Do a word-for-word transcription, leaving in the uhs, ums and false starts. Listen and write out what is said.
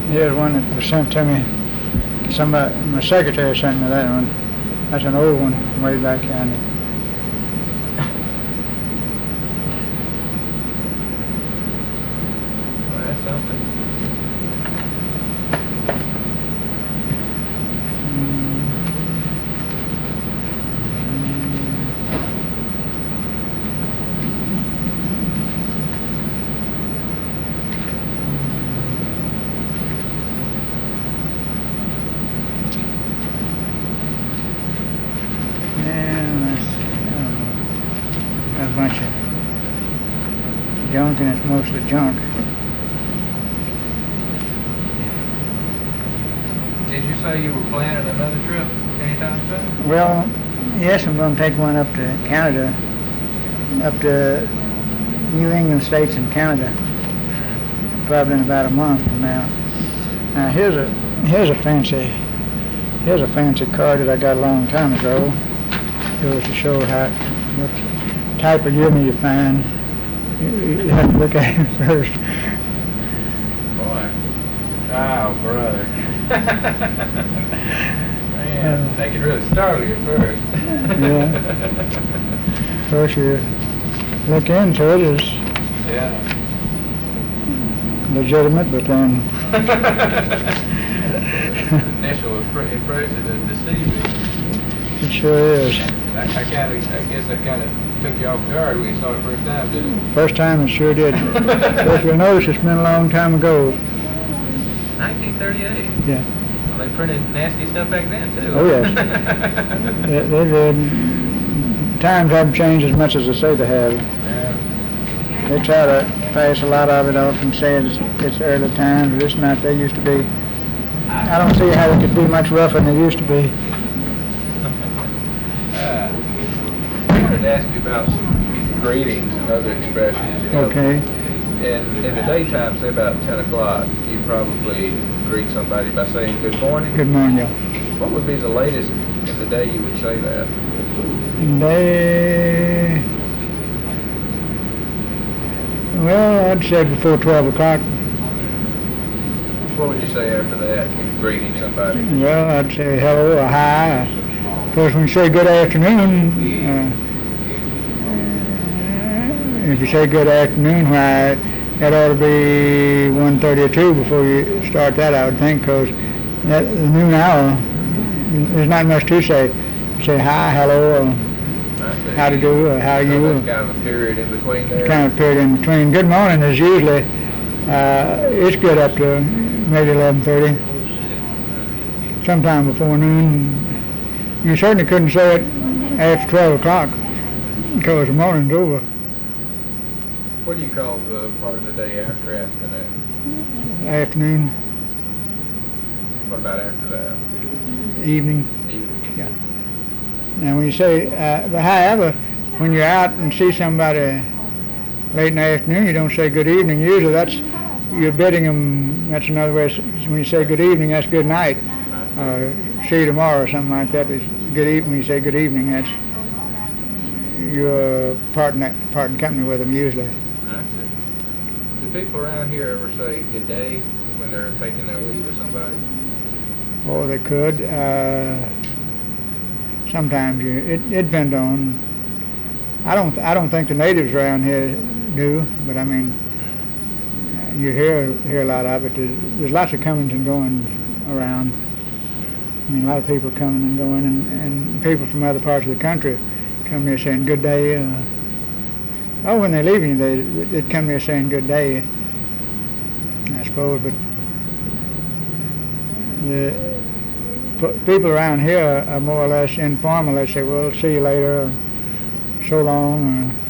Here's one that was sent to me. Somebody, my secretary sent me that one. That's an old one, way back county. Well, that's something. Bunch of junk, and it's mostly junk. Did you say you were planning another trip anytime soon? Well, yes, I'm going to take one up to Canada, up to New England states and Canada, probably in about a month from now. Now here's a here's a fancy here's a fancy card that I got a long time ago. It goes to show how what type of human you find. You, you have to look at it first. Boy. Oh, brother. Man, Uh, they can really startle you first. Yeah. First you look into it as Yeah. legitimate, but then Initial impre- impression is deceiving. it sure is. I, I kind of, I guess I kind of took you off guard when you saw it first time, didn't it? First time it sure did. But if you'll notice, it's been a long time ago. nineteen thirty-eight. Yeah. Well, they printed nasty stuff back then, too. Oh, yes. They, they did. Times haven't changed as much as they say they have. Yeah. They try to pass a lot of it off and say it's, it's early times, but it's not. They used to be. I don't see how they could be much rougher than they used to be. Uh, I wanted to ask you about some greetings and other expressions. You know. Okay. In, in the daytime, say about ten o'clock, you probably greet somebody by saying good morning. Good morning, y'all. What would be the latest in the day you would say that? They, well, I'd say before twelve o'clock. What would you say after that when you're greeting somebody? Well, I'd say hello or hi. Of course, when you say good afternoon, uh, if you say good afternoon, why, that ought to be one thirty or two before you start that, I would think, because that the noon hour, there's not much to say. Say hi, hello, or how to do, or how So you. that's kind of a period in between there. Kind of period in between. Good morning is usually, uh, it's good up to maybe eleven thirty. Sometime before noon. You certainly couldn't say it after twelve o'clock because the morning's over. What do you call the part of the day after afternoon? Afternoon, What about after that? evening. Evening? Yeah. Now when you say, uh, but however, when you're out and see somebody late in the afternoon, you don't say good evening. Usually that's, you're bidding them, that's another way, when you say good evening, that's good night. Uh, see you tomorrow or something like that. Is good evening. When you say good evening, that's you're parting that parting company with them usually. I see. Do people around here ever say good day when they're taking their leave of somebody? Or they could. Uh, sometimes you, it it depends on. I don't I don't think the natives around here do, but I mean, you hear hear a lot of it. There's, there's lots of comings and goings around. I mean, a lot of people coming and going, and, and people from other parts of the country come here saying good day. Uh, oh, when they're leaving, they they'd come here saying good day, I suppose. But the p- people around here are more or less informal. They say, well, see you later, or so long, or